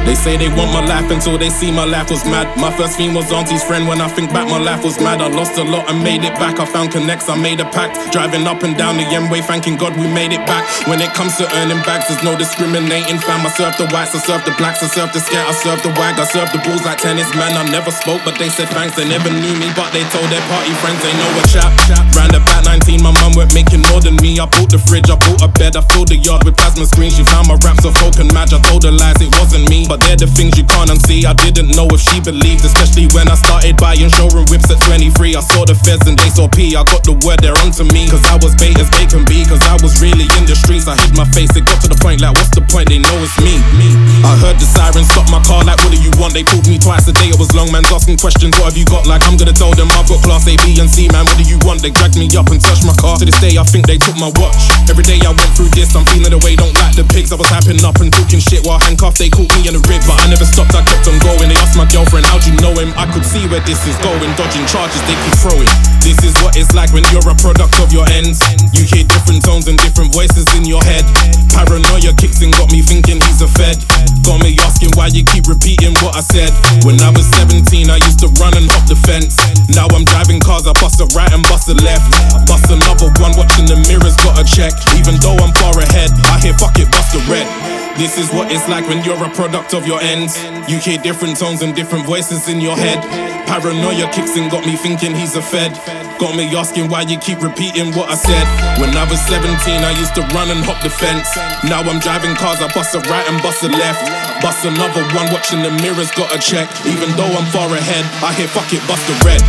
They say they want my life until they see my life was mad. My first theme was auntie's friend. When I think back, my life was mad. I lost a lot and made it back. I found connects, I made a pact. Driving up and down the M-way, thanking God we made it back. When it comes to earning bags, there's no discriminating, fam. I serve the whites, I serve the blacks, I serve the scat, I serve the wag, I serve the bulls like tennis, man. I never spoke, but they said thanks. They never knew me, but they told their party friends they know a chap. Round about 19, my mum weren't making more than me. I bought the fridge, I bought a bed, I filled the yard with plasma screens. She found my raps of folk and match. I told her lies, it wasn't me, but they're the things you can't unsee. I didn't know if she believed, especially when I started buying showroom whips at 23. I saw the feds and they saw P. I got the word, they're onto me, cause I was bait as bait can be. Cause I was really in the streets, I hid my face. It got to the point like, what's the point? They know it's me. I heard the sirens stop my car like, what do you want? They pulled me twice a day, it was long man's asking questions. What have you got? Like I'm gonna tell them I've got class A, B and C, man. What do you want? They dragged me up and touched my car. To this day I think they took my watch. Every day I went through this, I'm feeling the way, don't like the pigs. I was hyping up and talking shit while handcuffed. They caught me in the rib, but I never stopped, I kept on going. They asked my girlfriend, how'd you know him? I could see where this is going, dodging charges they keep throwing. This is what it's like when you're a product of your ends. You hear different tones and different voices in your head. Paranoia kicks in, got me thinking he's a fed. Got me asking why you keep repeating what I said. When I was 17 I used to run and hop the fence. Now I'm driving cars, I bust a right and bust a left. Bust another one, watching the mirrors, gotta check. Even though I'm far ahead, I hear fuck it, bust a red. This is what it's like when you're a product of your ends. You hear different tones and different voices in your head. Paranoia kicks in, got me thinking he's a fed. Got me asking why you keep repeating what I said. When I was 17 I used to run and hop the fence. Now I'm driving cars, I bust a right and bust a left. Bust another one, watching the mirrors, gotta check. Even though I'm far ahead, I hear fuck it, bust a red.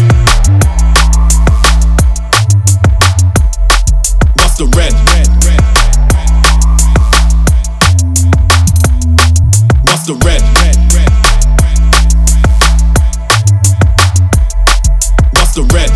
Bust a red. Bust a red. Bust a red.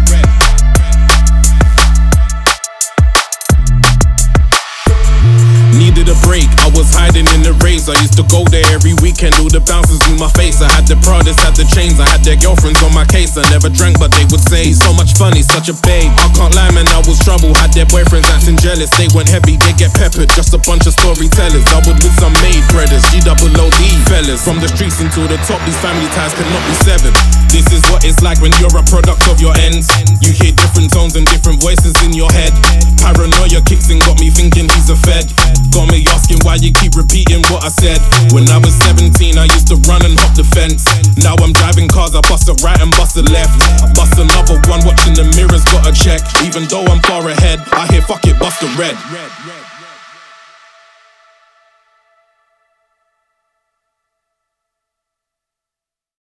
Needed a break, I was hiding in the raves. I used to go there every weekend, all the bouncers knew my face. I had the Pradas, had the chains, I had their girlfriends on my case. I never drank but they would say, so much fun, he's such a babe. I can't lie man, I was trouble, had their boyfriends acting jealous. They went heavy, they get peppered, just a bunch of storytellers. I would with some maid brothers, G-double-O-D fellas. From the streets into the top, these family ties cannot be severed. This is what it's like when you're a product of your ends. You hear different tones and different voices in your head. Paranoia kicks in, got me thinking he's a fed. Got me asking why you keep repeating what I said. When I was 17 I used to run and hop the fence. Now I'm driving cars, I bust a right and bust a left. Bust another one, watching the mirrors, gotta check. Even though I'm far ahead, I hear fuck it, bust a red.